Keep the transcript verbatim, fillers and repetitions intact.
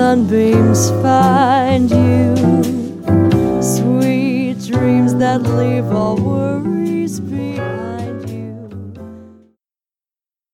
sunbeams find you, sweet dreams that leave all worries behind.